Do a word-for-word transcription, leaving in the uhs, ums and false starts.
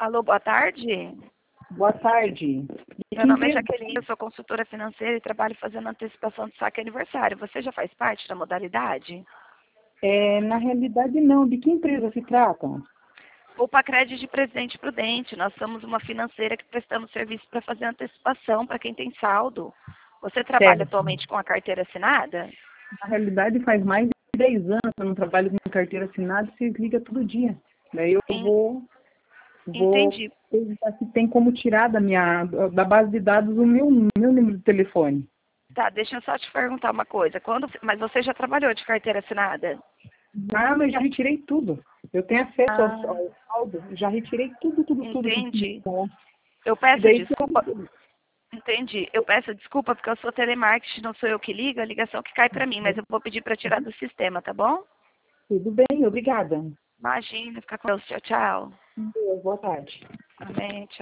Alô, boa tarde. Boa tarde. Meu nome é Jaqueline, eu sou consultora financeira e trabalho fazendo antecipação de saque aniversário. Você já faz parte da modalidade? É, na realidade, não. De que empresa se trata? Poupa Crédito de Presidente Prudente. Nós somos uma financeira que prestamos serviço para fazer antecipação para quem tem saldo. Você trabalha Certo. atualmente com a carteira assinada? Na realidade, faz mais de dez anos que eu não trabalho com carteira assinada, você liga todo dia. Daí eu En- vou, vou Entendi. perguntar se tem como tirar da minha da base de dados o meu, meu número de telefone. Tá, deixa eu só te perguntar uma coisa. Quando, mas você já trabalhou de carteira assinada? Ah, mas já retirei tudo. Eu tenho acesso ao, Ah, ao saldo, já retirei tudo, tudo, tudo que entendi. tinha. Eu E peço daí, desculpa. Entendi. Eu peço desculpa porque eu sou telemarketing, não sou eu que ligo, a ligação que cai para mim, mas eu vou pedir para tirar do sistema, tá bom? tudo bem, obrigada. Imagina, fica com Deus. Tchau, tchau. Boa tarde. Amém. Tchau.